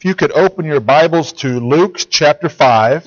If you could open your Bibles to Luke chapter 5, to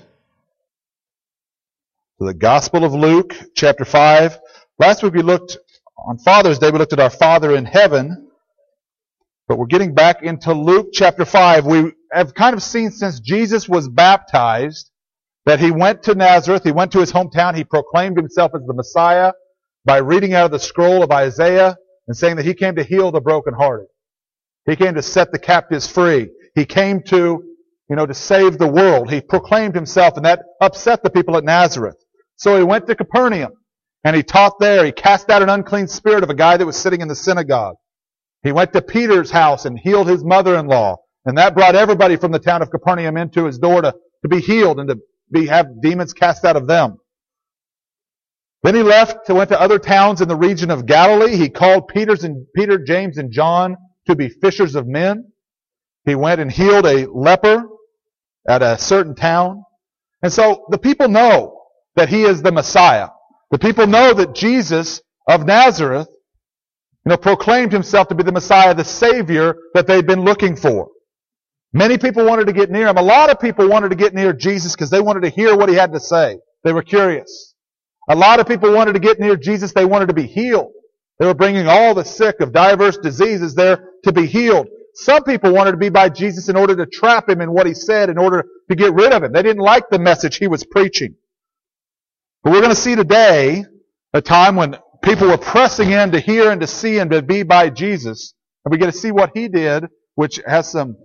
the Gospel of Luke chapter 5. Last week on Father's Day, we looked at our Father in heaven, but we're getting back into Luke chapter 5. We have kind of seen since Jesus was baptized that he went to Nazareth, he went to his hometown, he proclaimed himself as the Messiah by reading out of the scroll of Isaiah and saying that he came to heal the brokenhearted. He came to set the captives free. He came to save the world. He proclaimed himself, and that upset the people at Nazareth. So he went to Capernaum, and he taught there. He cast out an unclean spirit of a guy that was sitting in the synagogue. He went to Peter's house and healed his mother-in-law, and that brought everybody from the town of Capernaum into his door to be healed and to have demons cast out of them. Then he left and went to other towns in the region of Galilee. He called Peter, James, and John to be fishers of men. He went and healed a leper at a certain town. And so the people know that he is the Messiah. The people know that Jesus of Nazareth, proclaimed himself to be the Messiah, the Savior that they've been looking for. Many people wanted to get near him. A lot of people wanted to get near Jesus because they wanted to hear what he had to say. They were curious. A lot of people wanted to get near Jesus. They wanted to be healed. They were bringing all the sick of diverse diseases there to be healed. Some people wanted to be by Jesus in order to trap him in what he said, in order to get rid of him. They didn't like the message he was preaching. But we're going to see today a time when people were pressing in to hear and to see and to be by Jesus. And we get to see what he did, which has some,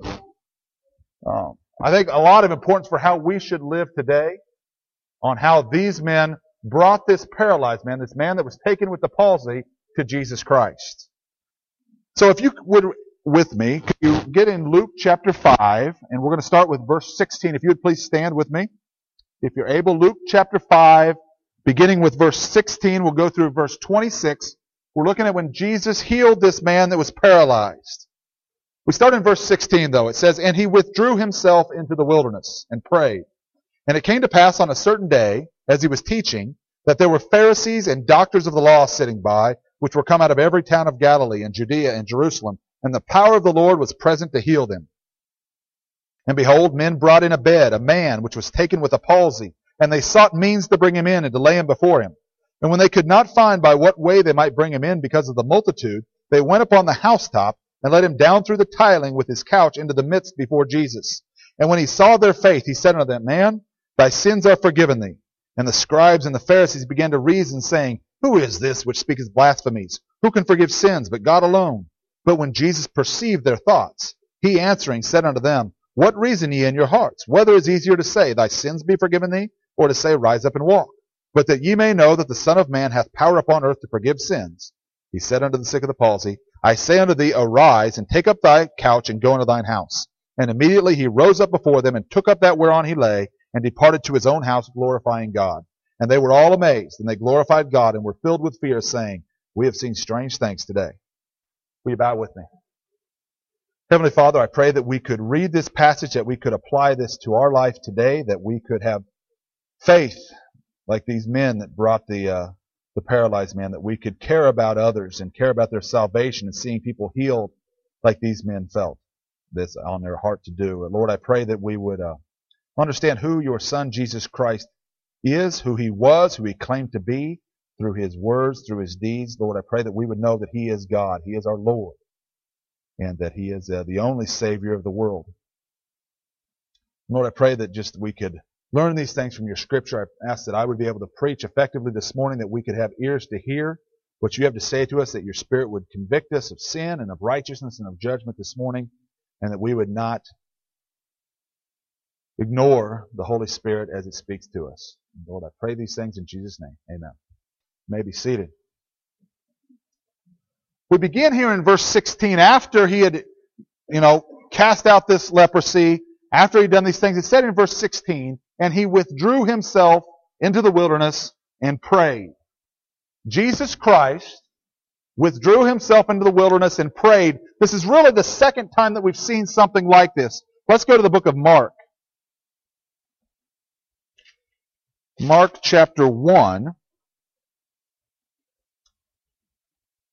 I think, a lot of importance for how we should live today, on how these men brought this paralyzed man, this man that was taken with the palsy, to Jesus Christ. So if you would, with me, could you get in Luke chapter 5, and we're going to start with verse 16. If you would please stand with me. If you're able, Luke chapter 5, beginning with verse 16, we'll go through verse 26. We're looking at when Jesus healed this man that was paralyzed. We start in verse 16, though. It says, "And he withdrew himself into the wilderness and prayed. And it came to pass on a certain day, as he was teaching, that there were Pharisees and doctors of the law sitting by, which were come out of every town of Galilee and Judea and Jerusalem. And the power of the Lord was present to heal them. And behold, men brought in a bed a man which was taken with a palsy, and they sought means to bring him in and to lay him before him. And when they could not find by what way they might bring him in because of the multitude, they went upon the housetop and let him down through the tiling with his couch into the midst before Jesus. And when he saw their faith, he said unto them, Man, thy sins are forgiven thee. And the scribes and the Pharisees began to reason, saying, Who is this which speaketh blasphemies? Who can forgive sins but God alone? But when Jesus perceived their thoughts, he answering said unto them, What reason ye in your hearts? Whether is easier to say, Thy sins be forgiven thee, or to say, Rise up and walk? But that ye may know that the Son of Man hath power upon earth to forgive sins. He said unto the sick of the palsy, I say unto thee, Arise, and take up thy couch, and go into thine house. And immediately he rose up before them, and took up that whereon he lay, and departed to his own house, glorifying God. And they were all amazed, and they glorified God, and were filled with fear, saying, We have seen strange things today. Will you bow with me? Heavenly Father, I pray that we could read this passage, that we could apply this to our life today, that we could have faith like these men that brought the paralyzed man, that we could care about others and care about their salvation and seeing people healed like these men felt this on their heart to do. And Lord, I pray that we would understand who your Son Jesus Christ is, who he was, who he claimed to be, through his words, through his deeds. Lord, I pray that we would know that he is God, he is our Lord, and that he is the only Savior of the world. Lord, I pray that just we could learn these things from your Scripture. I ask that I would be able to preach effectively this morning, that we could have ears to hear what you have to say to us, that your Spirit would convict us of sin and of righteousness and of judgment this morning, and that we would not ignore the Holy Spirit as it speaks to us. Lord, I pray these things in Jesus' name. Amen. You may be seated. We begin here in verse 16. After he had, cast out this leprosy, after he'd done these things, it said in verse 16, and he withdrew himself into the wilderness and prayed. Jesus Christ withdrew himself into the wilderness and prayed. This is really the second time that we've seen something like this. Let's go to the book of Mark. Mark chapter 1.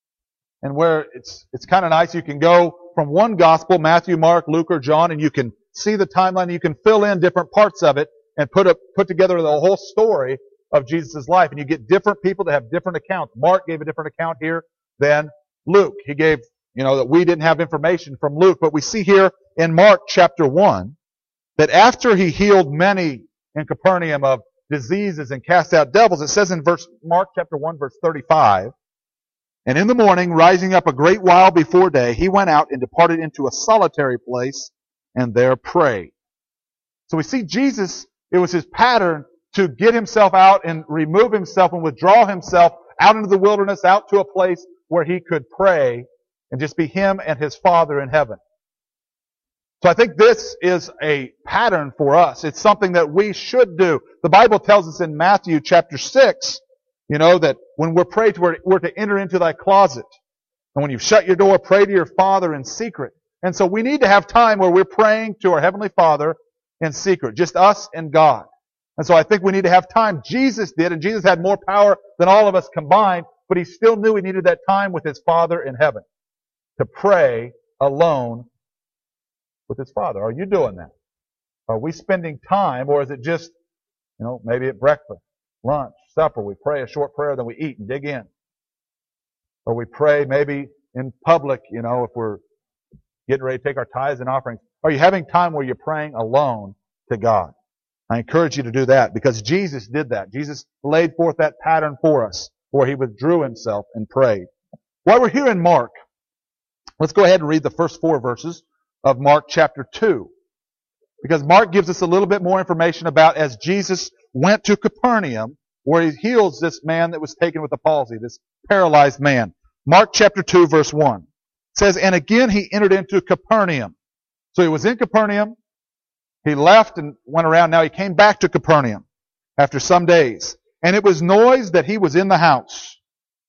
And where it's kind of nice, you can go from one gospel, Matthew, Mark, Luke, or John, and you can see the timeline. You can fill in different parts of it and put together the whole story of Jesus' life. And you get different people that have different accounts. Mark gave a different account here than Luke. He gave, that we didn't have information from Luke. But we see here in Mark chapter 1 that after he healed many in Capernaum of diseases and cast out devils, it says in Mark chapter 1 verse 35, and in the morning, rising up a great while before day, he went out and departed into a solitary place and there prayed. So we see Jesus, it was his pattern to get himself out and remove himself and withdraw himself out into the wilderness, out to a place where he could pray and just be him and his Father in heaven. So I think this is a pattern for us. It's something that we should do. The Bible tells us in Matthew chapter 6, that when we're prayed to, we're to enter into thy closet. And when you've shut your door, pray to your Father in secret. And so we need to have time where we're praying to our Heavenly Father in secret, just us and God. And so I think we need to have time. Jesus did, and Jesus had more power than all of us combined, but he still knew he needed that time with his Father in heaven to pray alone with his Father. Are you doing that? Are we spending time, or is it just, maybe at breakfast, lunch, supper, we pray a short prayer, then we eat and dig in? Or we pray maybe in public, if we're getting ready to take our tithes and offerings. Are you having time where you're praying alone to God? I encourage you to do that because Jesus did that. Jesus laid forth that pattern for us where he withdrew himself and prayed. While we're here in Mark, let's go ahead and read the first 4 verses of Mark chapter 2. Because Mark gives us a little bit more information about as Jesus went to Capernaum, where he heals this man that was taken with the palsy, this paralyzed man. Mark chapter 2 verse 1 says, and again he entered into Capernaum. So he was in Capernaum. He left and went around. Now he came back to Capernaum after some days. And it was noised that he was in the house.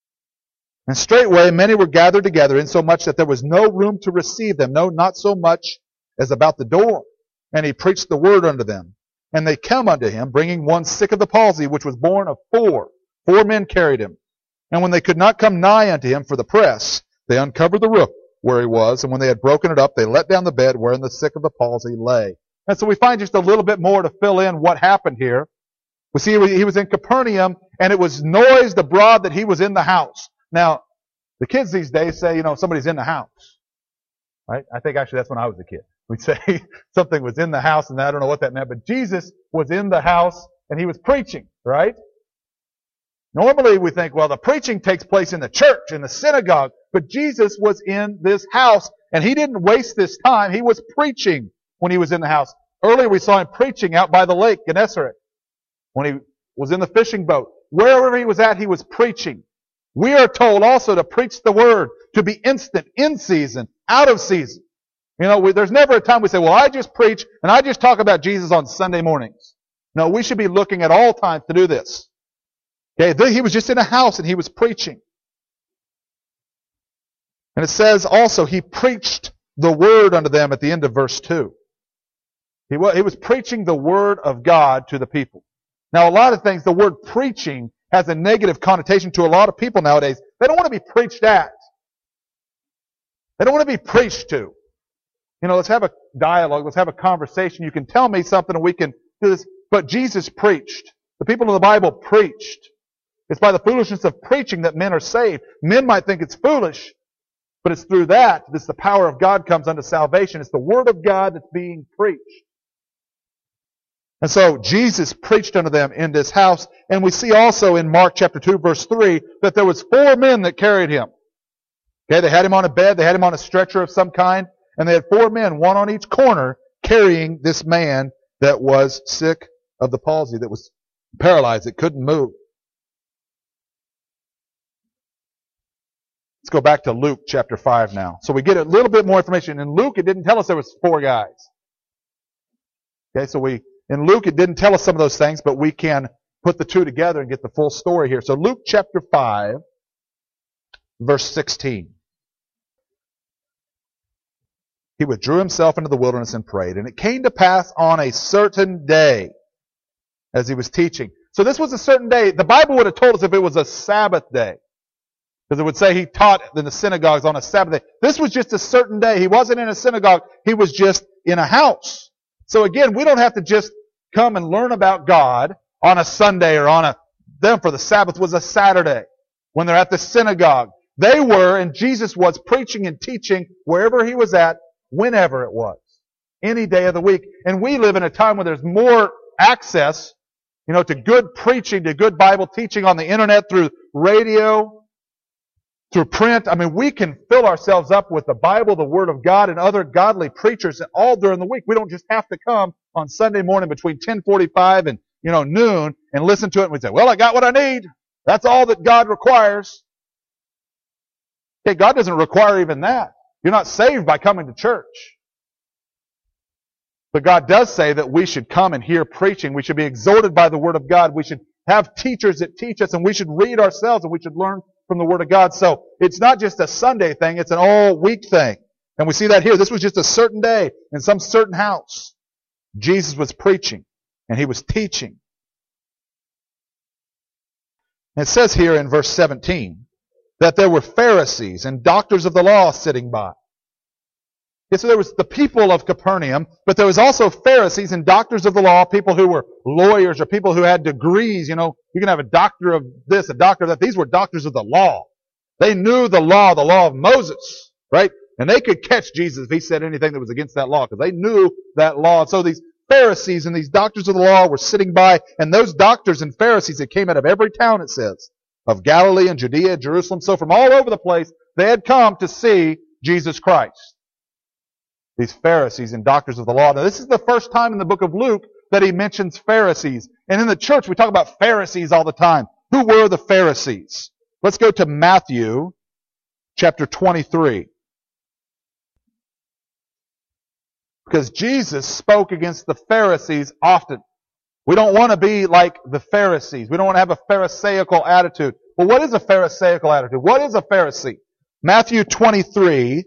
And straightway many were gathered together, insomuch that there was no room to receive them, no, not so much as about the door. And he preached the word unto them. And they come unto him, bringing one sick of the palsy, which was born of 4. 4 men carried him. And when they could not come nigh unto him for the press, they uncovered the roof where he was. And when they had broken it up, they let down the bed wherein the sick of the palsy lay. And so we find just a little bit more to fill in what happened here. We see he was in Capernaum, and it was noised abroad that he was in the house. Now, the kids these days say, somebody's in the house. Right? I think actually that's when I was a kid. We'd say something was in the house, and I don't know what that meant, but Jesus was in the house, and he was preaching, right? Normally we think, well, the preaching takes place in the church, in the synagogue, but Jesus was in this house, and he didn't waste this time. He was preaching when he was in the house. Earlier we saw him preaching out by the lake, Gennesaret, when he was in the fishing boat. Wherever he was at, he was preaching. We are told also to preach the word, to be instant, in season, out of season. There's never a time we say, well, I just preach and I just talk about Jesus on Sunday mornings. No, we should be looking at all times to do this. Okay, he was just in a house and he was preaching. And it says also, he preached the word unto them at the end of verse 2. He was preaching the word of God to the people. Now, a lot of things, the word preaching has a negative connotation to a lot of people nowadays. They don't want to be preached at. They don't want to be preached to. Let's have a dialogue. Let's have a conversation. You can tell me something and we can do this. But Jesus preached. The people of the Bible preached. It's by the foolishness of preaching that men are saved. Men might think it's foolish, but it's through that the power of God comes unto salvation. It's the word of God that's being preached. And so Jesus preached unto them in this house. And we see also in Mark chapter 2 verse 3 that there was 4 men that carried him. Okay, they had him on a bed. They had him on a stretcher of some kind. And they had 4 men, one on each corner, carrying this man that was sick of the palsy, that was paralyzed, that couldn't move. Let's go back to Luke chapter 5 now. So we get a little bit more information. In Luke, it didn't tell us there was 4 guys. Okay, so in Luke, it didn't tell us some of those things, but we can put the 2 together and get the full story here. So Luke chapter 5, verse 16. He withdrew himself into the wilderness and prayed. And it came to pass on a certain day, as he was teaching. So this was a certain day. The Bible would have told us if it was a Sabbath day. Because it would say he taught in the synagogues on a Sabbath day. This was just a certain day. He wasn't in a synagogue. He was just in a house. So again, we don't have to just come and learn about God on a Sunday or then for the Sabbath was a Saturday when they're at the synagogue. They were, and Jesus was preaching and teaching wherever he was at, whenever it was. Any day of the week. And we live in a time where there's more access, to good preaching, to good Bible teaching on the internet, through radio, through print. I mean, we can fill ourselves up with the Bible, the Word of God, and other godly preachers all during the week. We don't just have to come on Sunday morning between 10:45 and, noon and listen to it and we say, well, I got what I need. That's all that God requires. Okay, God doesn't require even that. You're not saved by coming to church. But God does say that we should come and hear preaching. We should be exhorted by the Word of God. We should have teachers that teach us, and we should read ourselves, and we should learn from the Word of God. So it's not just a Sunday thing, it's an all-week thing. And we see that here. This was just a certain day in some certain house. Jesus was preaching, and he was teaching. And it says here in verse 17 that there were Pharisees and doctors of the law sitting by. Okay, so there was the people of Capernaum, but there was also Pharisees and doctors of the law, people who were lawyers or people who had degrees. You can have a doctor of this, a doctor of that. These were doctors of the law. They knew the law of Moses, right? And they could catch Jesus if he said anything that was against that law, because they knew that law. And so these Pharisees and these doctors of the law were sitting by, and those doctors and Pharisees that came out of every town, it says, of Galilee and Judea, Jerusalem. So from all over the place, they had come to see Jesus Christ. These Pharisees and doctors of the law. Now, this is the first time in the book of Luke that he mentions Pharisees. And in the church, we talk about Pharisees all the time. Who were the Pharisees? Let's go to Matthew chapter 23. Because Jesus spoke against the Pharisees often. We don't want to be like the Pharisees. We don't want to have a Pharisaical attitude. Well, what is a Pharisaical attitude? What is a Pharisee? Matthew 23,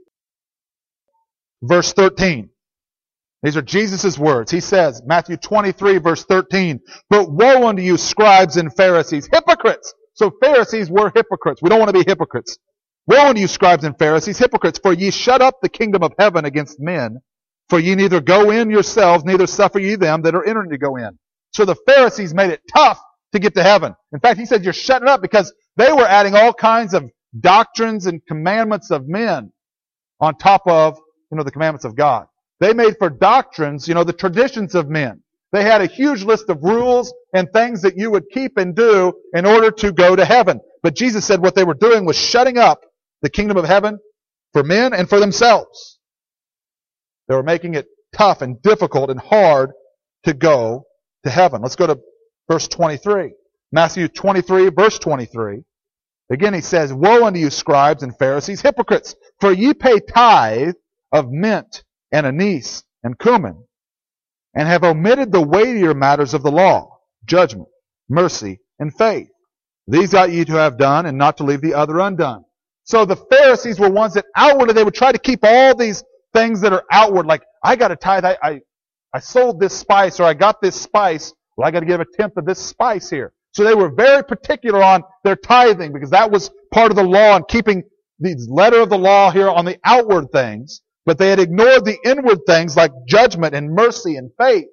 verse 13. These are Jesus' words. He says, Matthew 23, verse 13, "But woe unto you, scribes and Pharisees, hypocrites!" So Pharisees were hypocrites. We don't want to be hypocrites. "Woe unto you, scribes and Pharisees, hypocrites, for ye shut up the kingdom of heaven against men. For ye neither go in yourselves, neither suffer ye them that are entering to go in." So the Pharisees made it tough to get to heaven. In fact, he said you're shutting up because they were adding all kinds of doctrines and commandments of men on top of, the commandments of God. They made for doctrines, the traditions of men. They had a huge list of rules and things that you would keep and do in order to go to heaven. But Jesus said what they were doing was shutting up the kingdom of heaven for men and for themselves. They were making it tough and difficult and hard to go to heaven. Let's go to verse 23. Matthew 23, verse 23. Again, he says, "Woe unto you, scribes and Pharisees, hypocrites! For ye pay tithe of mint and anise and cumin, and have omitted the weightier matters of the law, judgment, mercy, and faith. These ought ye to have done, and not to leave the other undone." So the Pharisees were ones that outwardly they would try to keep all these things that are outward, like, I got to tithe, I sold this spice, or I got this spice, well, I got to give a tenth of this spice here. So they were very particular on their tithing, because that was part of the law, and keeping the letter of the law here on the outward things. But they had ignored the inward things like judgment and mercy and faith.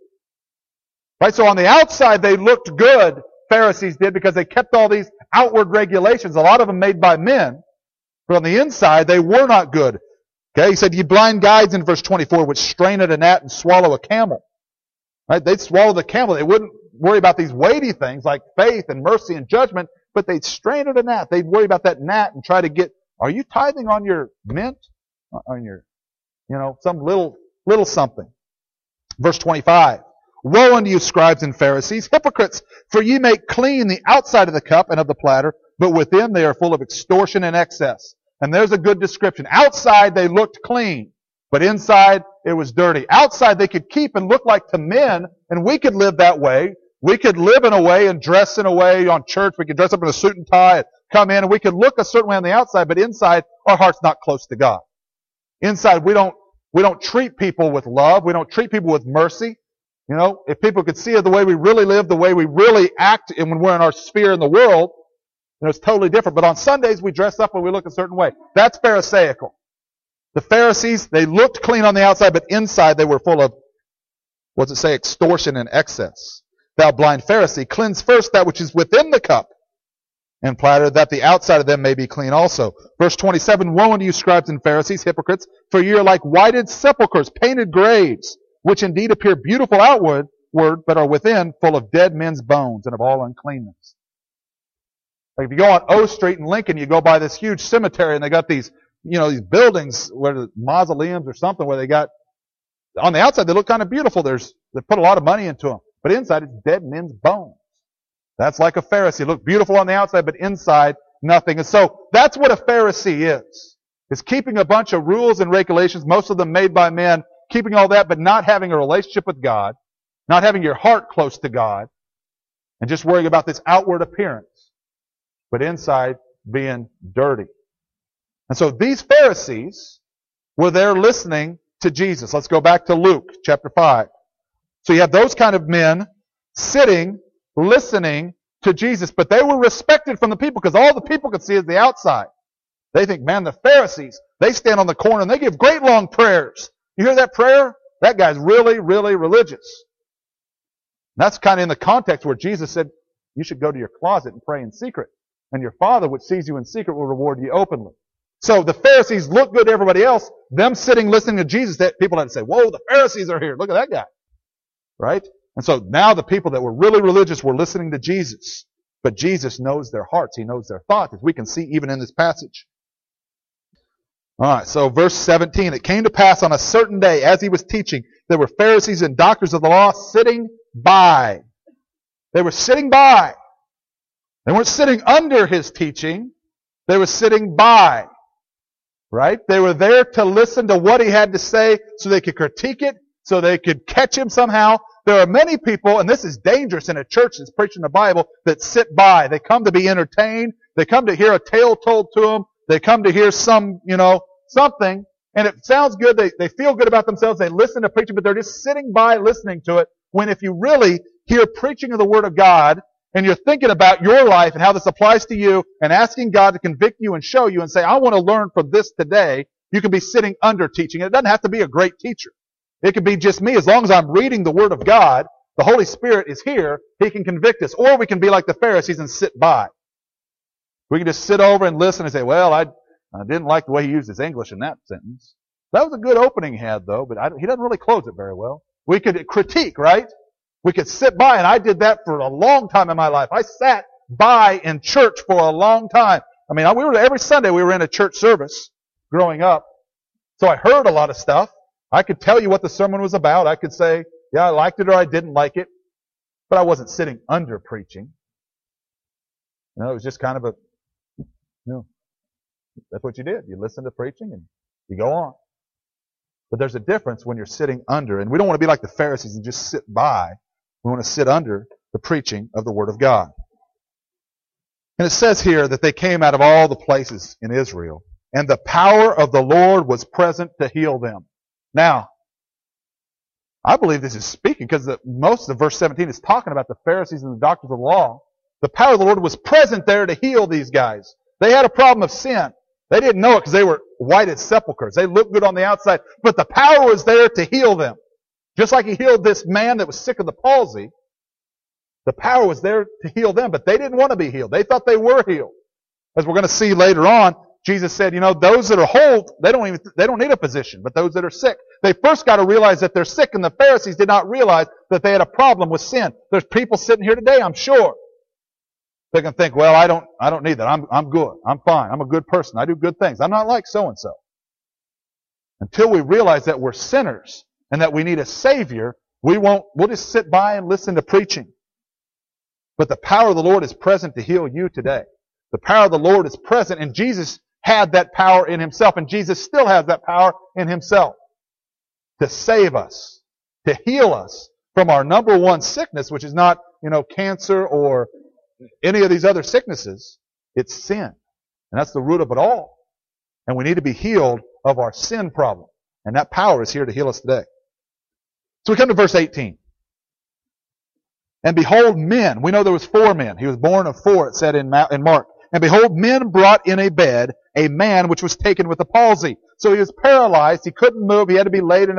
Right? So on the outside they looked good, Pharisees did, because they kept all these outward regulations, a lot of them made by men. But on the inside they were not good. Okay, he said, "Ye blind guides," in verse 24, "which strain at a gnat and swallow a camel." Right? They'd swallow the camel. They wouldn't worry about these weighty things like faith and mercy and judgment, but they'd strain at a gnat. They'd worry about that gnat and try to get, are you tithing on your mint? On your, some little something. Verse 25. "Woe unto you, scribes and Pharisees, hypocrites! For ye make clean the outside of the cup and of the platter, but within they are full of extortion and excess." And there's a good description. Outside they looked clean, but inside it was dirty. Outside they could keep and look like to men, and we could live that way. We could live in a way and dress in a way on church. We could dress up in a suit and tie and come in, and we could look a certain way on the outside, but inside our heart's not close to God. Inside we don't treat people with love. We don't treat people with mercy. If people could see the way we really live, the way we really act, and when we're in our sphere in the world, it's totally different. But on Sundays, we dress up and we look a certain way. That's Pharisaical. The Pharisees, they looked clean on the outside, but inside they were full of What does it say? Extortion and excess. Thou blind Pharisee, cleanse first that which is within the cup and platter, that the outside of them may be clean also. Verse 27, woe unto you, scribes and Pharisees, hypocrites, for ye are like whited sepulchres, painted graves, which indeed appear beautiful outward, but are within full of dead men's bones and of all uncleanness. Like if you go on O Street in Lincoln, you go by this huge cemetery and they got these, these buildings, where mausoleums or something, where they got, on the outside they look kind of beautiful. They put a lot of money into them. But inside it's dead men's bones. That's like a Pharisee. Look beautiful on the outside, but inside nothing. And so that's what a Pharisee is. It's keeping a bunch of rules and regulations, most of them made by men, keeping all that, but not having a relationship with God, not having your heart close to God, and just worrying about this outward appearance, but inside being dirty. And so these Pharisees were there listening to Jesus. Let's go back to Luke chapter 5. So you have those kind of men sitting, listening to Jesus, but they were respected from the people because all the people could see is the outside. They think, man, the Pharisees, they stand on the corner and they give great long prayers. You hear that prayer? That guy's really, really religious. And that's kind of in the context where Jesus said, you should go to your closet and pray in secret. And your Father, which sees you in secret, will reward you openly. So the Pharisees look good to everybody else. Them sitting listening to Jesus, that people had to say, whoa, the Pharisees are here. Look at that guy. Right? And so now the people that were really religious were listening to Jesus. But Jesus knows their hearts. He knows their thoughts, as we can see even in this passage. All right, so verse 17. It came to pass on a certain day, as he was teaching, there were Pharisees and doctors of the law sitting by. They were sitting by. They weren't sitting under his teaching. They were sitting by. Right? They were there to listen to what he had to say so they could critique it, so they could catch him somehow. There are many people, and this is dangerous in a church that's preaching the Bible, that sit by. They come to be entertained. They come to hear a tale told to them. They come to hear some, something, and it sounds good. They feel good about themselves. They listen to preaching, but they're just sitting by listening to it. When if you really hear preaching of the Word of God, and you're thinking about your life and how this applies to you, and asking God to convict you and show you and say, I want to learn from this today, you can be sitting under teaching. It doesn't have to be a great teacher. It could be just me. As long as I'm reading the Word of God, the Holy Spirit is here. He can convict us. Or we can be like the Pharisees and sit by. We can just sit over and listen and say, well, I didn't like the way he used his English in that sentence. That was a good opening he had, though, but he doesn't really close it very well. We could critique, right? We could sit by, and I did that for a long time in my life. I sat by in church for a long time. I mean, every Sunday we were in a church service growing up. So I heard a lot of stuff. I could tell you what the sermon was about. I could say, yeah, I liked it or I didn't like it. But I wasn't sitting under preaching. It was just kind of that's what you did. You listen to preaching and you go on. But there's a difference when you're sitting under. And we don't want to be like the Pharisees and just sit by. We want to sit under the preaching of the Word of God. And it says here that they came out of all the places in Israel, and the power of the Lord was present to heal them. Now, I believe this is speaking because most of verse 17 is talking about the Pharisees and the doctors of the law. The power of the Lord was present there to heal these guys. They had a problem of sin. They didn't know it because they were white as sepulchres. They looked good on the outside, but the power was there to heal them. Just like he healed this man that was sick of the palsy, the power was there to heal them, but they didn't want to be healed. They thought they were healed. As we're going to see later on, Jesus said, those that are whole, they don't need a physician, but those that are sick, they first got to realize that they're sick, and the Pharisees did not realize that they had a problem with sin. There's people sitting here today, I'm sure. They can think, well, I don't need that. I'm good. I'm fine. I'm a good person. I do good things. I'm not like so-and-so. Until we realize that we're sinners and that we need a Savior, we'll just sit by and listen to preaching. But the power of the Lord is present to heal you today. The power of the Lord is present, and Jesus had that power in Himself, and Jesus still has that power in Himself to save us, to heal us from our number one sickness, which is not, cancer or any of these other sicknesses. It's sin. And that's the root of it all. And we need to be healed of our sin problem. And that power is here to heal us today. So we come to verse 18. And behold, men. We know there was 4 men. He was born of 4, it said in Mark. And behold, men brought in a bed a man which was taken with a palsy. So he was paralyzed. He couldn't move. He had to be laid in a bed.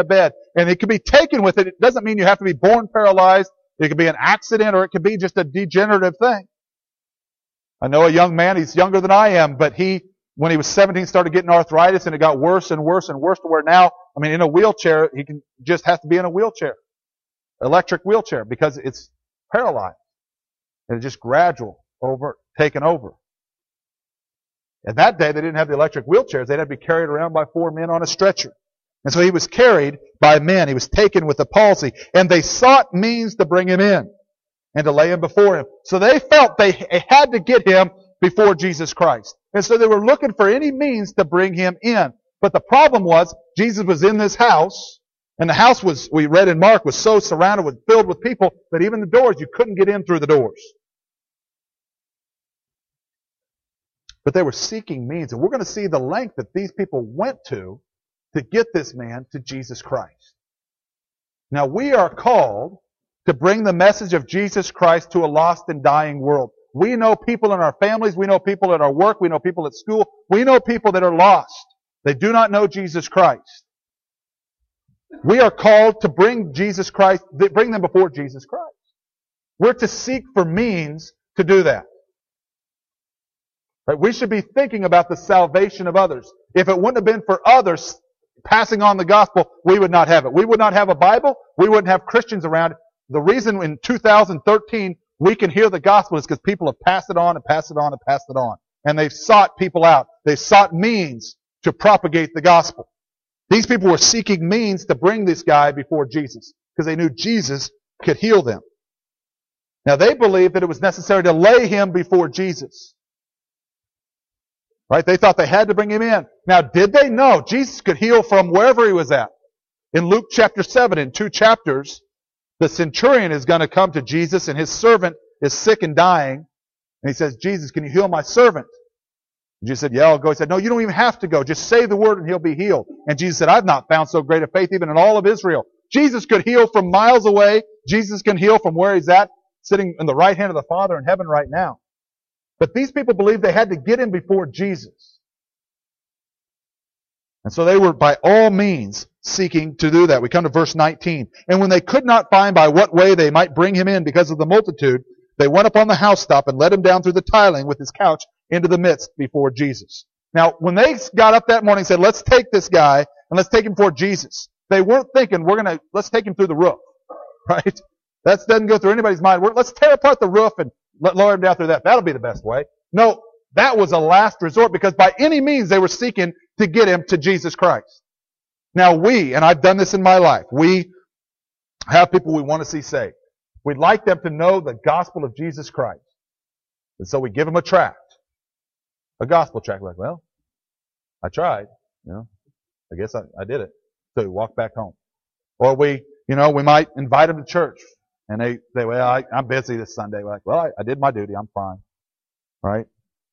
and it can be taken with it. It doesn't mean you have to be born paralyzed. It could be an accident, or it could be just a degenerative thing. I know a young man, he's younger than I am, but when he was 17, started getting arthritis, and it got worse and worse and worse to where now, in a wheelchair, he just has to be in a wheelchair. Electric wheelchair, because it's paralyzed. And it's just gradual, taken over. And that day, they didn't have the electric wheelchairs. They'd have to be carried around by 4 men on a stretcher. And so he was carried by men. He was taken with the palsy. And they sought means to bring him in and to lay him before him. So they felt they had to get him before Jesus Christ. And so they were looking for any means to bring him in. But the problem was, Jesus was in this house, and the house was, we read in Mark, was so surrounded filled with people that even the doors, you couldn't get in through the doors. But they were seeking means, and we're going to see the length that these people went to get this man to Jesus Christ. Now, we are called to bring the message of Jesus Christ to a lost and dying world. We know people in our families, we know people at our work, we know people at school, we know people that are lost. They do not know Jesus Christ. We are called to bring Jesus Christ, bring them before Jesus Christ. We're to seek for means to do that. Right? We should be thinking about the salvation of others. If it wouldn't have been for others passing on the gospel, we would not have it. We would not have a Bible. We wouldn't have Christians around. The reason in 2013 we can hear the gospel is because people have passed it on and passed it on and passed it on. And they've sought people out. They've sought means to propagate the gospel. These people were seeking means to bring this guy before Jesus because they knew Jesus could heal them. Now they believed that it was necessary to lay him before Jesus. Right? They thought they had to bring him in. Now, did they know Jesus could heal from wherever he was at? In Luke chapter 7, in 2 chapters, the centurion is going to come to Jesus, and his servant is sick and dying. And he says, Jesus, can you heal my servant? And Jesus said, yeah, I'll go. He said, no, you don't even have to go. Just say the word and he'll be healed. And Jesus said, I've not found so great a faith even in all of Israel. Jesus could heal from miles away. Jesus can heal from where he's at, sitting in the right hand of the Father in heaven right now. But these people believed they had to get him before Jesus. And so they were by all means seeking to do that. We come to verse 19. And when they could not find by what way they might bring him in because of the multitude, they went up on the housetop and let him down through the tiling with his couch into the midst before Jesus. Now, when they got up that morning and said, let's take this guy and let's take him before Jesus, they weren't thinking, let's take him through the roof. Right? That doesn't go through anybody's mind. Let's tear apart the roof and lower him down through that. That'll be the best way. No, that was a last resort because by any means they were seeking to get him to Jesus Christ. Now and I've done this in my life, we have people we want to see saved. We'd like them to know the gospel of Jesus Christ. And so we give them a tract. A gospel tract. Like, well, I tried. I guess I did it. So we walk back home. Or we might invite them to church. And they say, well, I'm busy this Sunday. We're like, well, I did my duty. I'm fine. Right?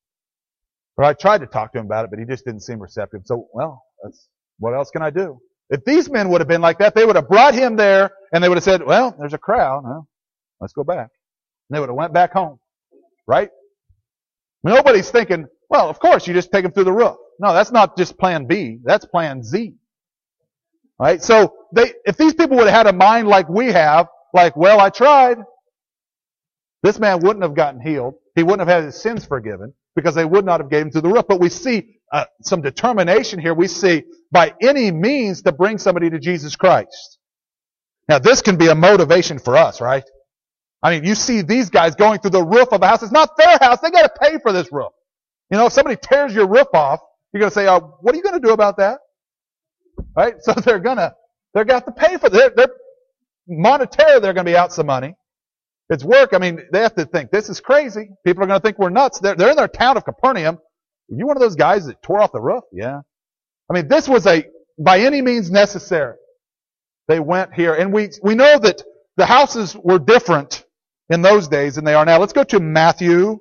Or I tried to talk to him about it, but he just didn't seem receptive. So, well, what else can I do? If these men would have been like that, they would have brought him there and they would have said, well, there's a crowd. Well, let's go back. And they would have went back home. Right? Nobody's thinking, well, of course, you just take him through the roof. No, that's not just plan B. That's plan Z. Right? So, if these people would have had a mind like we have, like, well, I tried, this man wouldn't have gotten healed. He wouldn't have had his sins forgiven because they would not have gave him through the roof. But we see some determination here. We see by any means to bring somebody to Jesus Christ. Now, this can be a motivation for us, right? I mean, you see these guys going through the roof of a house. It's not their house. They got to pay for this roof. If somebody tears your roof off, you're going to say, what are you going to do about that? Right? So they're going to have to pay for it. They're monetarily, they're going to be out some money. It's work. I mean, they have to think, this is crazy. People are going to think we're nuts. They're in their town of Capernaum. Are you one of those guys that tore off the roof? Yeah. I mean, this was by any means necessary. They went here. And we know that the houses were different in those days than they are now. Let's go to Matthew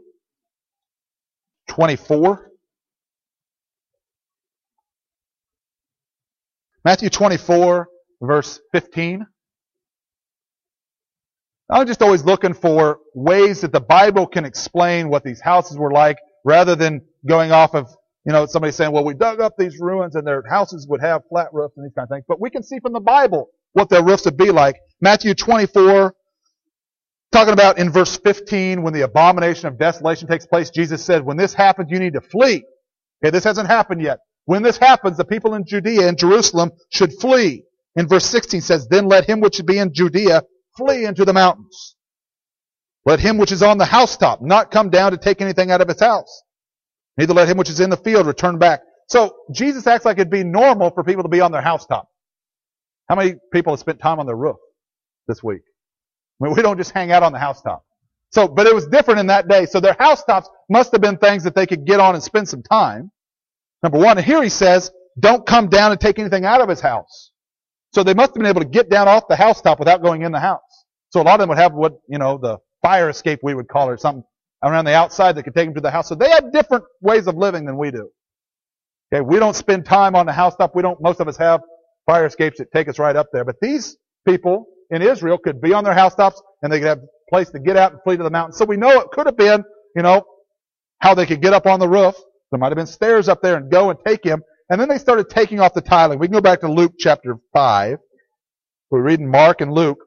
24. Matthew 24, verse 15. I'm just always looking for ways that the Bible can explain what these houses were like rather than going off of, somebody saying, well, we dug up these ruins and their houses would have flat roofs and these kind of things. But we can see from the Bible what their roofs would be like. Matthew 24, talking about in verse 15, when the abomination of desolation takes place, Jesus said, when this happens, you need to flee. Okay, this hasn't happened yet. When this happens, the people in Judea and Jerusalem should flee. In verse 16 says, then let him which be in Judea flee into the mountains. Let him which is on the housetop not come down to take anything out of his house. Neither let him which is in the field return back. So Jesus acts like it'd be normal for people to be on their housetop. How many people have spent time on their roof this week? I mean, we don't just hang out on the housetop. So, but it was different in that day. So their housetops must have been things that they could get on and spend some time. Number one. And here he says, don't come down and take anything out of his house. So they must have been able to get down off the housetop without going in the house. So a lot of them would have what, the fire escape we would call it, or something around the outside that could take them to the house. So they had different ways of living than we do. Okay, we don't spend time on the housetop. Most of us have fire escapes that take us right up there. But these people in Israel could be on their housetops and they could have a place to get out and flee to the mountains. So we know it could have been, how they could get up on the roof. There might have been stairs up there and go and take him. And then they started taking off the tiling. We can go back to Luke chapter 5. We read in Mark and Luke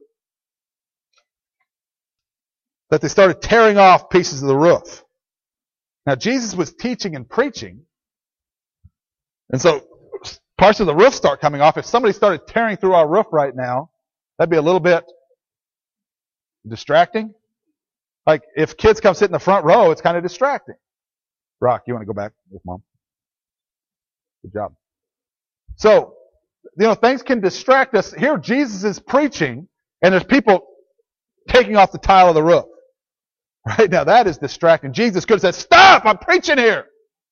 that they started tearing off pieces of the roof. Now Jesus was teaching and preaching. And so parts of the roof start coming off. If somebody started tearing through our roof right now, that'd be a little bit distracting. Like if kids come sit in the front row, it's kind of distracting. Rock, you want to go back with Mom? Good job. So, things can distract us. Here Jesus is preaching, and there's people taking off the tile of the roof. Right now, that is distracting. Jesus could have said, stop, I'm preaching here.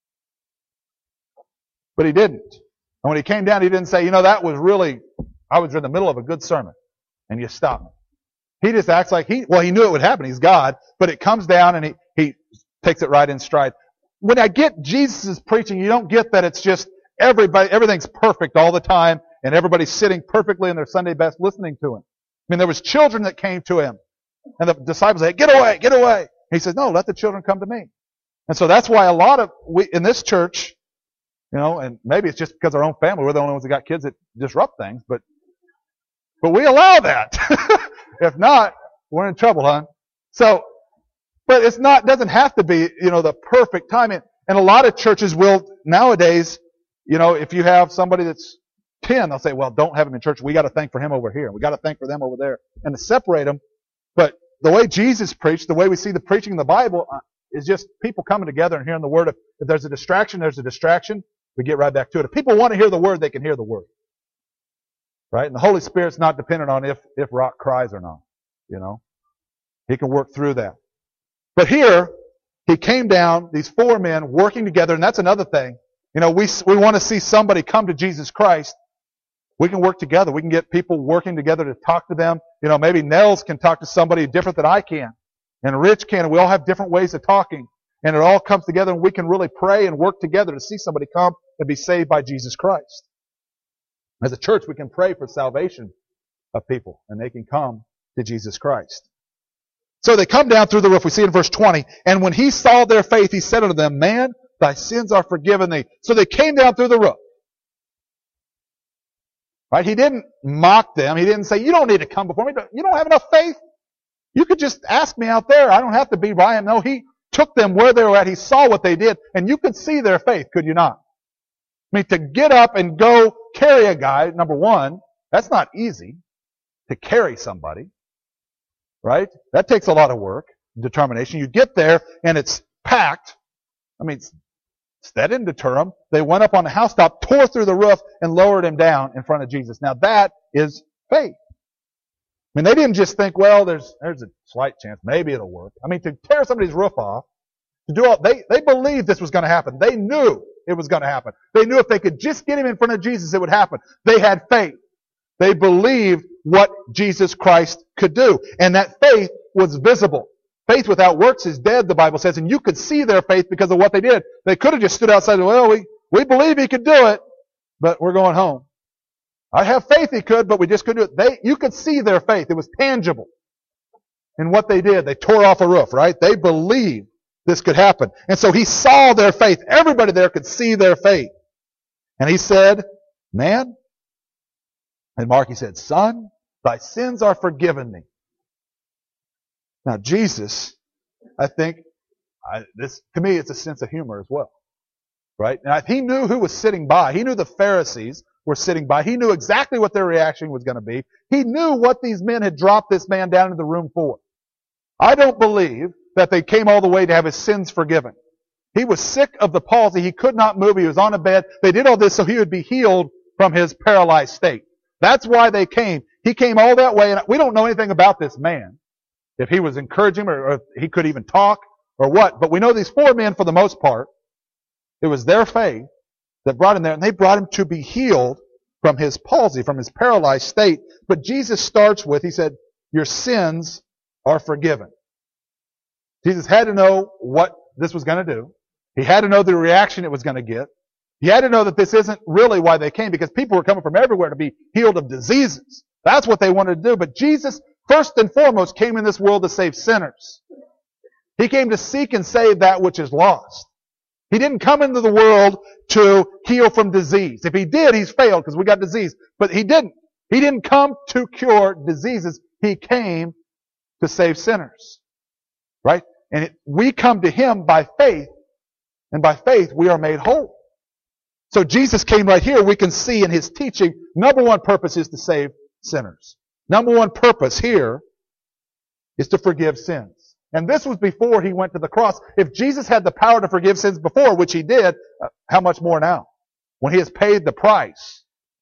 But he didn't. And when he came down, he didn't say, that was really, I was in the middle of a good sermon, and you stopped me. He just acts like he knew it would happen. He's God. But it comes down, and he takes it right in stride. When I get Jesus' preaching, you don't get that it's just everything's perfect all the time, and everybody's sitting perfectly in their Sunday best listening to him. I mean, there was children that came to him, and the disciples said, get away, get away. And he says, no, let the children come to me. And so that's why we in this church, and maybe it's just because our own family, we're the only ones that got kids that disrupt things, but we allow that. If not, we're in trouble, huh? So, but doesn't have to be, the perfect time. And a lot of churches will nowadays, if you have somebody that's 10, they'll say, well, don't have him in church. We got to thank for him over here. We got to thank for them over there. And to separate them. But the way Jesus preached, the way we see the preaching in the Bible is just people coming together and hearing the word. If there's a distraction, there's a distraction. We get right back to it. If people want to hear the word, they can hear the word. Right? And the Holy Spirit's not dependent on if Rock cries or not. He can work through that. But here, he came down, these four men working together, and that's another thing. We want to see somebody come to Jesus Christ. We can work together. We can get people working together to talk to them. Maybe Nels can talk to somebody different than I can. And Rich can, and we all have different ways of talking. And it all comes together, and we can really pray and work together to see somebody come and be saved by Jesus Christ. As a church, we can pray for salvation of people, and they can come to Jesus Christ. So they come down through the roof. We see in verse 20. And when he saw their faith, he said unto them, man, thy sins are forgiven thee. So they came down through the roof. Right? He didn't mock them. He didn't say, you don't need to come before me. You don't have enough faith. You could just ask me out there. I don't have to be by him. No, he took them where they were at. He saw what they did. And you could see their faith, could you not? I mean, to get up and go carry a guy, number one, that's not easy to carry somebody. Right? That takes a lot of work, determination. You get there and it's packed. I mean, that didn't deter them. They went up on the housetop, tore through the roof, and lowered him down in front of Jesus. Now that is faith. I mean, they didn't just think, well, there's a slight chance, maybe it'll work. I mean, to tear somebody's roof off, to do all, they believed this was going to happen. They knew it was going to happen. They knew if they could just get him in front of Jesus, it would happen. They had faith. They believed what Jesus Christ could do. And that faith was visible. Faith without works is dead, the Bible says. And you could see their faith because of what they did. They could have just stood outside and, well, we believe he could do it, but we're going home. I have faith he could, but we just couldn't do it. You could see their faith. It was tangible in what they did. They tore off a roof, right? They believed this could happen. And so he saw their faith. Everybody there could see their faith. And he said, man, And Mark, he said, son, thy sins are forgiven thee. Now, Jesus, I think, this to me, it's a sense of humor as well. Right? Now, he knew who was sitting by. He knew the Pharisees were sitting by. He knew exactly what their reaction was going to be. He knew what these men had dropped this man down into the room for. I don't believe that they came all the way to have his sins forgiven. He was sick of the palsy. He could not move. He was on a bed. They did all this so he would be healed from his paralyzed state. That's why they came. He came all that way, and we don't know anything about this man. If he was encouraging him or if he could even talk or what. But we know these four men, for the most part, it was their faith that brought him there, and they brought him to be healed from his palsy, from his paralyzed state. But Jesus starts with, he said, your sins are forgiven. Jesus had to know what this was going to do. He had to know the reaction it was going to get. He had to know that this isn't really why they came, because people were coming from everywhere to be healed of diseases. That's what they wanted to do. But Jesus, first and foremost, came in this world to save sinners. He came to seek and save that which is lost. He didn't come into the world to heal from disease. If he did, he's failed because we got disease. But he didn't. He didn't come to cure diseases. He came to save sinners. Right? And we come to him by faith. And by faith, we are made whole. So Jesus came right here. We can see in his teaching, number one purpose is to save sinners. Number one purpose here is to forgive sins. And this was before he went to the cross. If Jesus had the power to forgive sins before, which he did, how much more now? When he has paid the price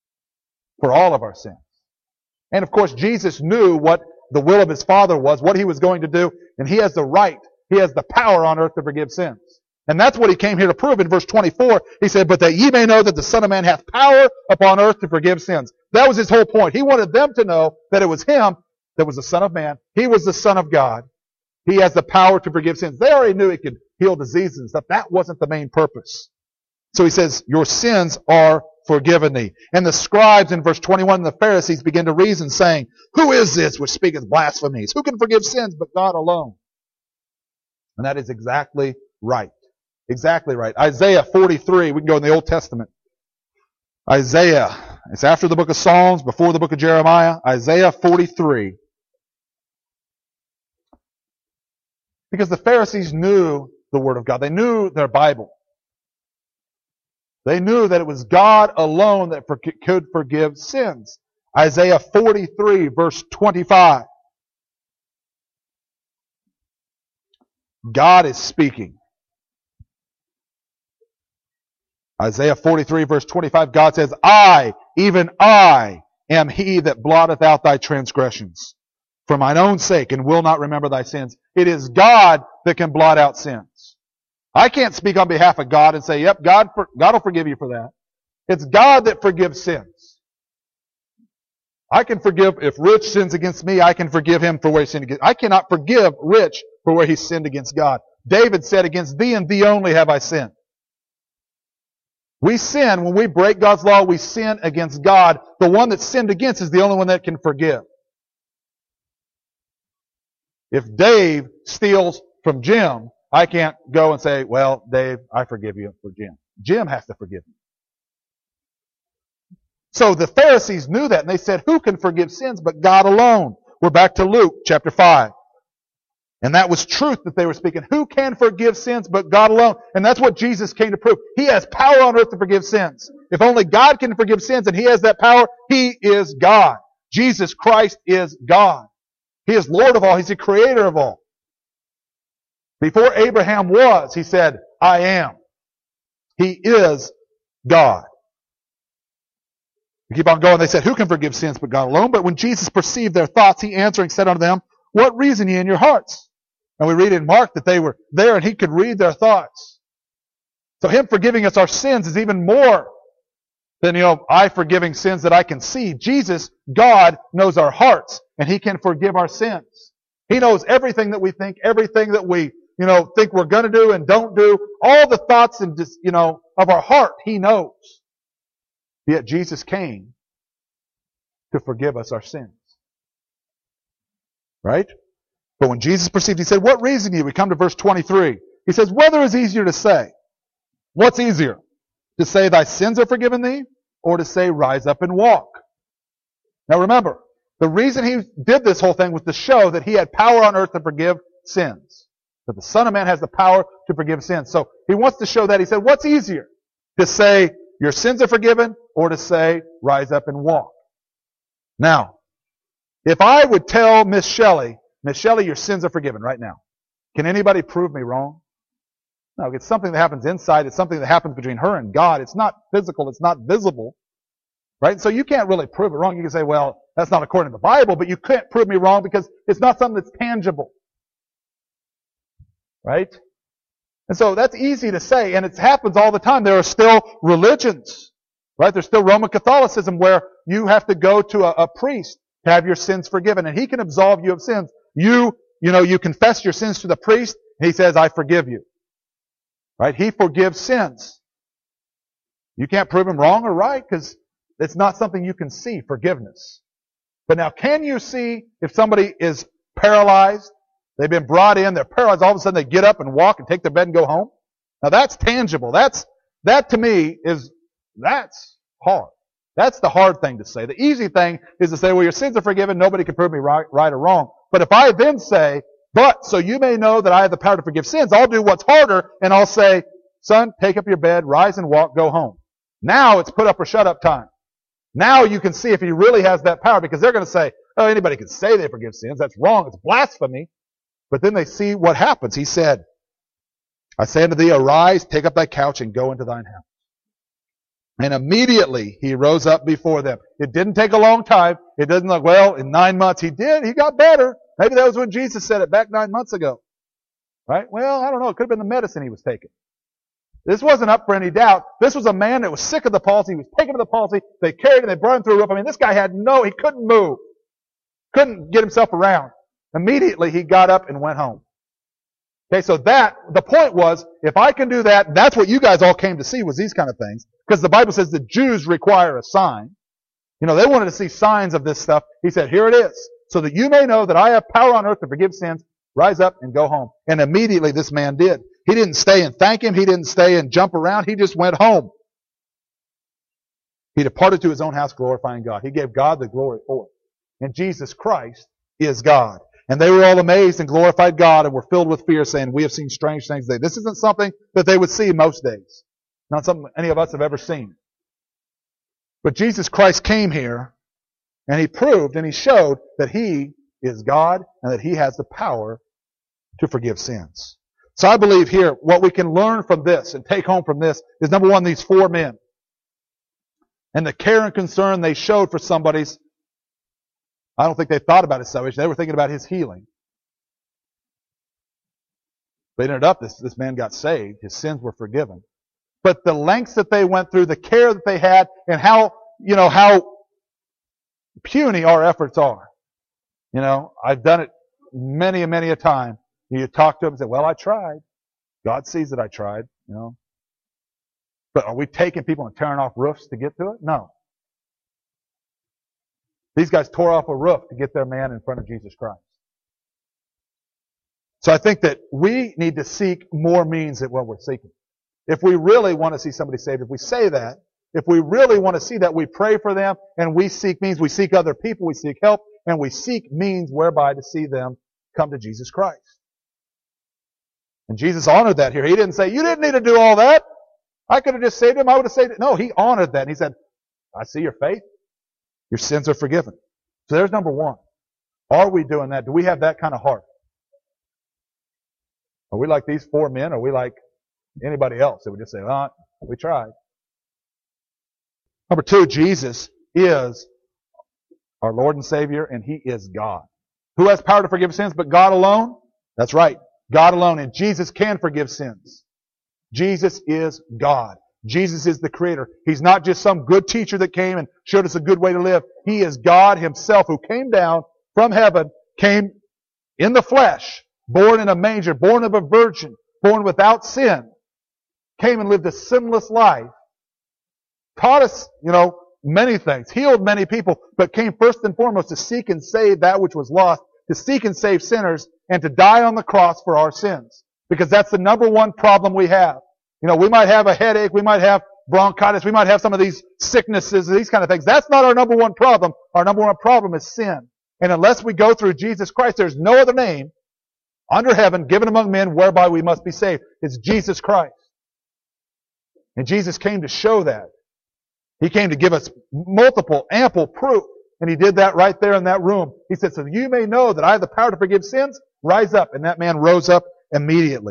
for all of our sins. And of course, Jesus knew what the will of his Father was, what he was going to do, and he has the right, he has the power on earth to forgive sins. And that's what he came here to prove in verse 24. He said, but that ye may know that the Son of Man hath power upon earth to forgive sins. That was his whole point. He wanted them to know that it was him that was the Son of Man. He was the Son of God. He has the power to forgive sins. They already knew he could heal diseases and stuff. That wasn't the main purpose. So he says, your sins are forgiven thee. And the scribes in verse 21 and the Pharisees begin to reason, saying, who is this which speaketh blasphemies? Who can forgive sins but God alone? And that is exactly right. Exactly right. Isaiah 43, we can go in the Old Testament. Isaiah, it's after the book of Psalms, before the book of Jeremiah. Isaiah 43. Because the Pharisees knew the Word of God. They knew their Bible. They knew that it was God alone that could forgive sins. Isaiah 43, verse 25. God is speaking. Isaiah 43, verse 25, God says, I, even I, am he that blotteth out thy transgressions for mine own sake, and will not remember thy sins. It is God that can blot out sins. I can't speak on behalf of God and say, yep, God will forgive you for that. It's God that forgives sins. I can forgive, if Rich sins against me, I can forgive him for where he sinned against. I cannot forgive Rich for where he sinned against God. David said, against thee and thee only have I sinned. We sin, when we break God's law, we sin against God. The one that's sinned against is the only one that can forgive. If Dave steals from Jim, I can't go and say, well, Dave, I forgive you for Jim. Jim has to forgive me. So the Pharisees knew that, and they said, who can forgive sins but God alone? We're back to Luke chapter 5. And that was truth that they were speaking. Who can forgive sins but God alone? And that's what Jesus came to prove. He has power on earth to forgive sins. If only God can forgive sins and he has that power, he is God. Jesus Christ is God. He is Lord of all. He's the creator of all. Before Abraham was, he said, I am. He is God. We keep on going. They said, who can forgive sins but God alone? But when Jesus perceived their thoughts, he answering said unto them, what reason ye in your hearts? And we read in Mark that they were there and he could read their thoughts. So him forgiving us our sins is even more than, I forgiving sins that I can see. Jesus, God, knows our hearts and he can forgive our sins. He knows everything that we think, everything that we, think we're going to do and don't do. All the thoughts and, of our heart, he knows. Yet Jesus came to forgive us our sins. Right? But when Jesus perceived, he said, what reason ye? We come to verse 23. He says, whether is easier to say? What's easier? To say thy sins are forgiven thee? Or to say rise up and walk? Now remember, the reason he did this whole thing was to show that he had power on earth to forgive sins. That the Son of Man has the power to forgive sins. So he wants to show that. He said, what's easier? To say, your sins are forgiven, or to say, rise up and walk? Now, if I would tell Miss Shelley, your sins are forgiven right now, can anybody prove me wrong? No, it's something that happens inside. It's something that happens between her and God. It's not physical. It's not visible. Right? So you can't really prove it wrong. You can say, well, that's not according to the Bible, but you can't prove me wrong because it's not something that's tangible. Right? And so that's easy to say, and it happens all the time. There are still religions, right? There's still Roman Catholicism where you have to go to a priest to have your sins forgiven, and he can absolve you of sins. You confess your sins to the priest, and he says, I forgive you. Right? He forgives sins. You can't prove him wrong or right because it's not something you can see, forgiveness. But now, can you see if somebody is paralyzed? They've been brought in, they're paralyzed, all of a sudden they get up and walk and take their bed and go home? Now that's tangible. That to me that's hard. That's the hard thing to say. The easy thing is to say, well, your sins are forgiven, nobody can prove me right or wrong. But if I then say, but so you may know that I have the power to forgive sins, I'll do what's harder and I'll say, son, take up your bed, rise and walk, go home. Now it's put up or shut up time. Now you can see if he really has that power, because they're going to say, oh, anybody can say they forgive sins. That's wrong. It's blasphemy. But then they see what happens. He said, I say unto thee, arise, take up thy couch, and go into thine house. And immediately he rose up before them. It didn't take a long time. It doesn't look, well, in 9 months he did. He got better. Maybe that was when Jesus said it back 9 months ago. Right? Well, I don't know. It could have been the medicine he was taking. This wasn't up for any doubt. This was a man that was sick of the palsy. He was taken with the palsy. They carried him. They brought him through a roof. I mean, this guy he couldn't move. Couldn't get himself around. Immediately he got up and went home. Okay, so the point was, if I can do that, that's what you guys all came to see, was these kind of things. Because the Bible says the Jews require a sign. They wanted to see signs of this stuff. He said, here it is. So that you may know that I have power on earth to forgive sins. Rise up and go home. And immediately this man did. He didn't stay and thank him. He didn't stay and jump around. He just went home. He departed to his own house glorifying God. He gave God the glory for it. And Jesus Christ is God. And they were all amazed and glorified God and were filled with fear, saying, we have seen strange things today. This isn't something that they would see most days. Not something any of us have ever seen. But Jesus Christ came here, and he proved and he showed that he is God and that he has the power to forgive sins. So I believe here, what we can learn from this and take home from this is, number one, these 4 men. And the care and concern they showed for somebody's, I don't think they thought about his salvation. They were thinking about his healing. But it ended up, this man got saved. His sins were forgiven. But the lengths that they went through, the care that they had, and how puny our efforts are. I've done it many and many a time. You talk to them and say, well, I tried. God sees that I tried, But are we taking people and tearing off roofs to get to it? No. These guys tore off a roof to get their man in front of Jesus Christ. So I think that we need to seek more means than what we're seeking. If we really want to see somebody saved, if we say that, if we really want to see that, we pray for them and we seek means, we seek other people, we seek help, and we seek means whereby to see them come to Jesus Christ. And Jesus honored that here. He didn't say, you didn't need to do all that. I could have just saved him. I would have saved him. No, he honored that. And he said, I see your faith. Your sins are forgiven. So there's number one. Are we doing that? Do we have that kind of heart? Are we like these 4 men? Or are we like anybody else that would just say, well, we tried? Number 2, Jesus is our Lord and Savior, and He is God. Who has power to forgive sins but God alone? That's right. God alone. And Jesus can forgive sins. Jesus is God. Jesus is the Creator. He's not just some good teacher that came and showed us a good way to live. He is God Himself who came down from heaven, came in the flesh, born in a manger, born of a virgin, born without sin, came and lived a sinless life, taught us, many things, healed many people, but came first and foremost to seek and save that which was lost, to seek and save sinners, and to die on the cross for our sins. Because that's the number one problem we have. We might have a headache, we might have bronchitis. We might have some of these sicknesses, these kind of things. That's not our number one problem. Our number one problem is sin. And unless we go through Jesus Christ, there's no other name under heaven given among men whereby we must be saved. It's Jesus Christ. And Jesus came to show that. He came to give us multiple, ample proof. And He did that right there in that room. He said, so you may know that I have the power to forgive sins, rise up. And that man rose up immediately.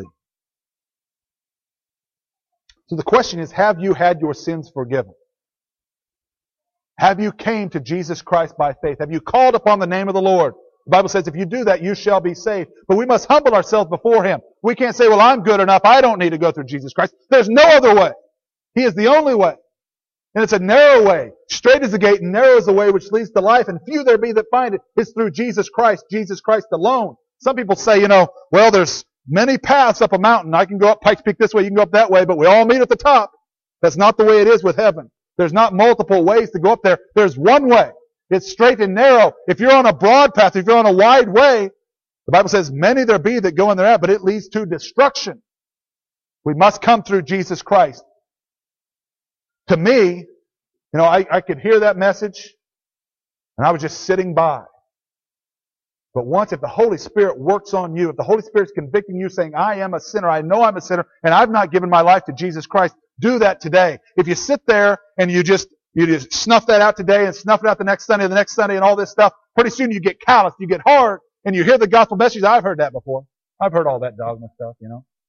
So the question is, have you had your sins forgiven? Have you came to Jesus Christ by faith? Have you called upon the name of the Lord? The Bible says if you do that, you shall be saved. But we must humble ourselves before Him. We can't say, well, I'm good enough. I don't need to go through Jesus Christ. There's no other way. He is the only way. And it's a narrow way. Straight is the gate and narrow is the way which leads to life. And few there be that find it. It's through Jesus Christ alone. Some people say, well, there's many paths up a mountain. I can go up Pikes Peak this way, you can go up that way, but we all meet at the top. That's not the way it is with heaven. There's not multiple ways to go up there. There's one way. It's straight and narrow. If you're on a broad path, if you're on a wide way, the Bible says, many there be that go in thereat, but it leads to destruction. We must come through Jesus Christ. To me, I could hear that message, and I was just sitting by. But once, if the Holy Spirit works on you, if the Holy Spirit's convicting you saying, I am a sinner, I know I'm a sinner, and I've not given my life to Jesus Christ, do that today. If you sit there and you just snuff that out today and snuff it out the next Sunday and all this stuff, pretty soon you get callous, you get hard, and you hear the gospel message. I've heard that before. I've heard all that dogma stuff,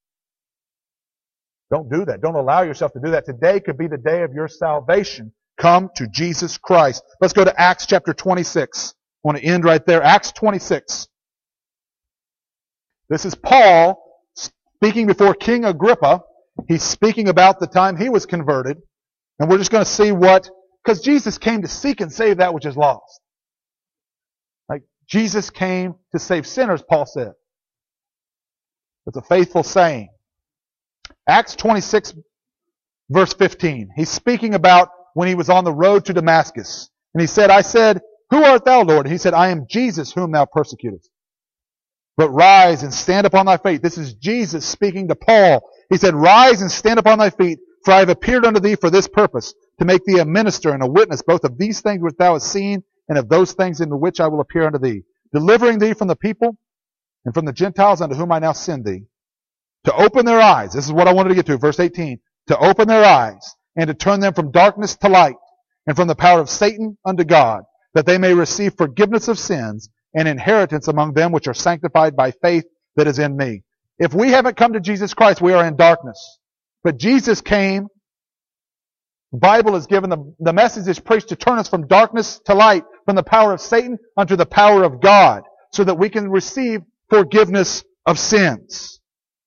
Don't do that. Don't allow yourself to do that. Today could be the day of your salvation. Come to Jesus Christ. Let's go to Acts chapter 26. I want to end right there. Acts 26. This is Paul speaking before King Agrippa. He's speaking about the time he was converted. And we're just going to see because Jesus came to seek and save that which is lost. Like Jesus came to save sinners, Paul said. It's a faithful saying. Acts 26, verse 15. He's speaking about when he was on the road to Damascus. And he said, I said, who art thou, Lord? And he said, I am Jesus whom thou persecutest. But rise and stand upon thy feet. This is Jesus speaking to Paul. He said, rise and stand upon thy feet, for I have appeared unto thee for this purpose, to make thee a minister and a witness both of these things which thou hast seen, and of those things in which I will appear unto thee, delivering thee from the people and from the Gentiles unto whom I now send thee, to open their eyes. This is what I wanted to get to, verse 18. To open their eyes, and to turn them from darkness to light, and from the power of Satan unto God, that they may receive forgiveness of sins and inheritance among them which are sanctified by faith that is in me. If we haven't come to Jesus Christ, we are in darkness. But Jesus came. The Bible is given, the message is preached to turn us from darkness to light, from the power of Satan unto the power of God, so that we can receive forgiveness of sins.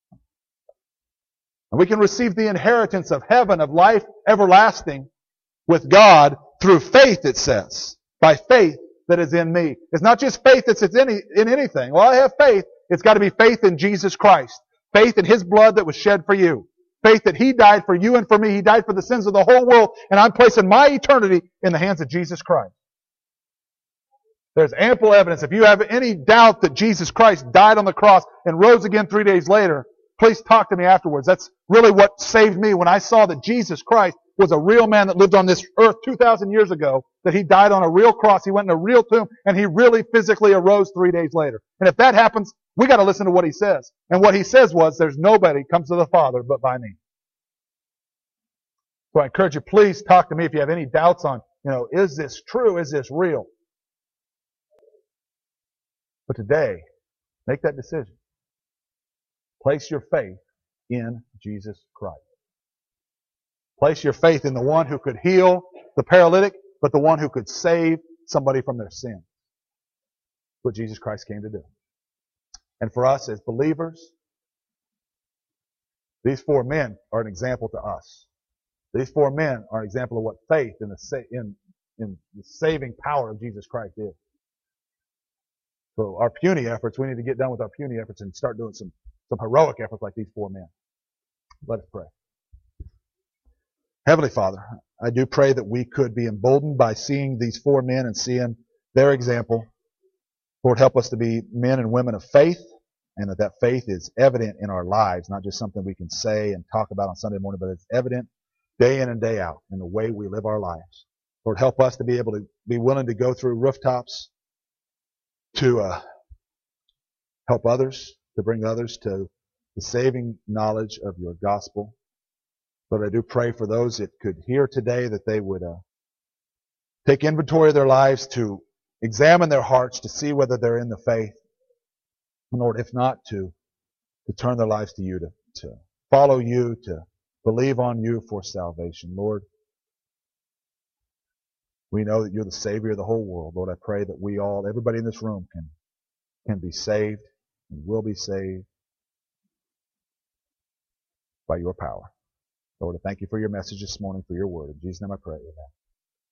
And we can receive the inheritance of heaven, of life everlasting with God through faith, it says. By faith that is in me. It's not just faith that's in anything. Well, I have faith. It's got to be faith in Jesus Christ. Faith in His blood that was shed for you. Faith that He died for you and for me. He died for the sins of the whole world. And I'm placing my eternity in the hands of Jesus Christ. There's ample evidence. If you have any doubt that Jesus Christ died on the cross and rose again 3 days later, please talk to me afterwards. That's really what saved me when I saw that Jesus Christ was a real man that lived on this earth 2,000 years ago, that He died on a real cross, He went in a real tomb, and He really physically arose 3 days later. And if that happens, we got to listen to what He says. And what He says was, there's nobody comes to the Father but by me. So I encourage you, please talk to me if you have any doubts on, is this true? Is this real? But today, make that decision. Place your faith in Jesus Christ. Place your faith in the one who could heal the paralytic, but the one who could save somebody from their sin. That's what Jesus Christ came to do. And for us as believers, these 4 men are an example to us. These 4 men are an example of what faith in the saving power of Jesus Christ is. So our puny efforts, we need to get done with our puny efforts and start doing some heroic efforts like these 4 men. Let us pray. Heavenly Father, I do pray that we could be emboldened by seeing these 4 men and seeing their example. Lord, help us to be men and women of faith, and that faith is evident in our lives, not just something we can say and talk about on Sunday morning, but it's evident day in and day out in the way we live our lives. Lord, help us to be able to be willing to go through rooftops to help others, to bring others to the saving knowledge of your gospel. Lord, I do pray for those that could hear today that they would take inventory of their lives, to examine their hearts to see whether they're in the faith. And Lord, if not, to turn their lives to you, to follow you, to believe on you for salvation. Lord, we know that you're the Savior of the whole world. Lord, I pray that we all, everybody in this room can be saved and will be saved by your power. Lord, I thank you for your message this morning, for your word. In Jesus' name I pray. Amen.